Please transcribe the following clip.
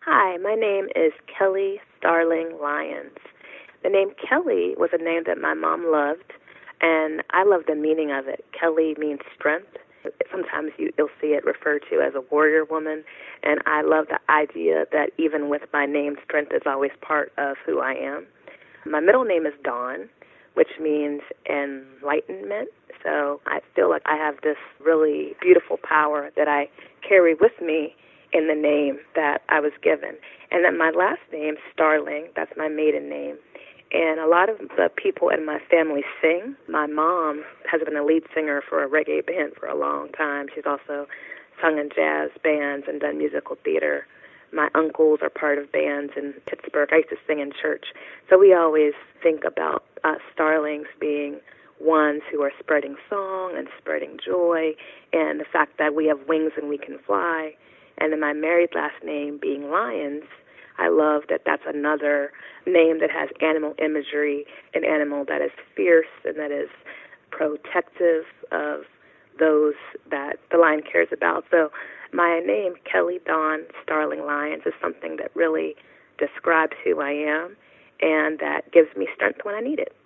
Hi, my name is Kelly Starling Lyons. The name Kelly was a name that my mom loved, and I love the meaning of it. Kelly means strength. Sometimes you'll see it referred to as a warrior woman, and I love the idea that even with my name, strength is always part of who I am. My middle name is Dawn, which means enlightenment. So I feel like I have this really beautiful power that I carry with me in the name that I was given. And then my last name, Starling, that's my maiden name. And a lot of the people in my family sing. My mom has been a lead singer for a reggae band for a long time. She's also sung in jazz bands and done musical theater. My uncles are part of bands in Pittsburgh. I used to sing in church. So we always think about us starlings being ones who are spreading song and spreading joy, and the fact that we have wings and we can fly. And then my married last name being Lyons, I love that that's another name that has animal imagery, an animal that is fierce and that is protective of those that the lion cares about. So my name, Kelly Dawn Starling Lyons, is something that really describes who I am and that gives me strength when I need it.